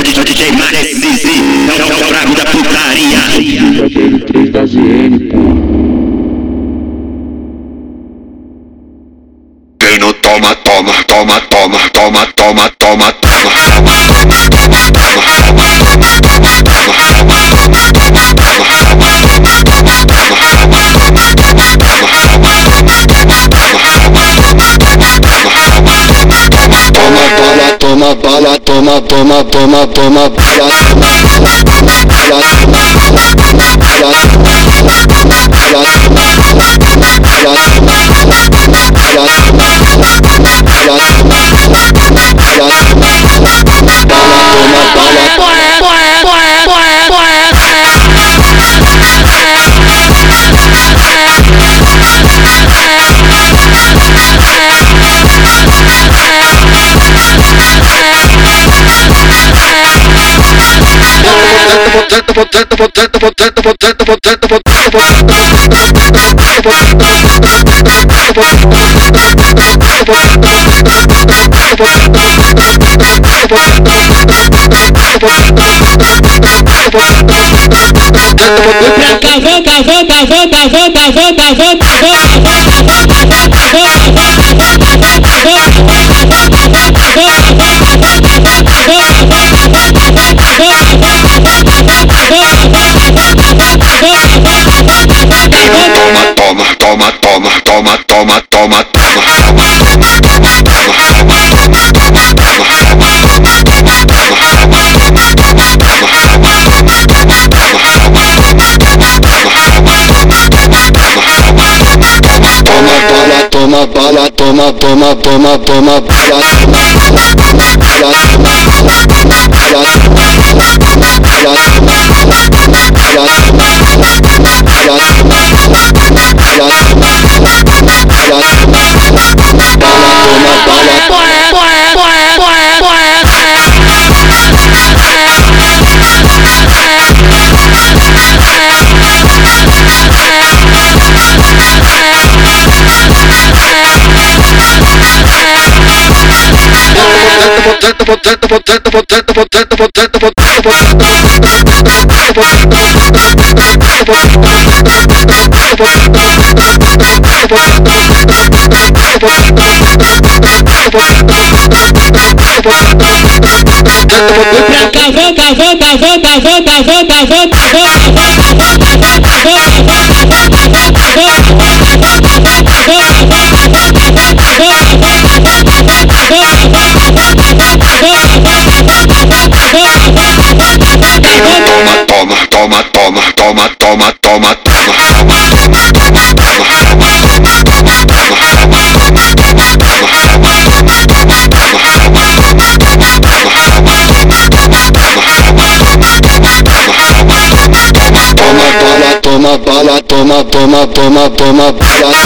DJ Max Zizi, é o brabo da putaria. Aquele 3 da ZN, porra. Quem não toma, toma, toma, toma, toma, toma, toma, toma. Toma bala, toma, toma, toma, toma bala, toma, toma, toma, toma, toma, toma bala, toma, toma, toma, toma bala, toma, toma, toma, toma, toma, toma bala, toma, toma, toma, toma bala,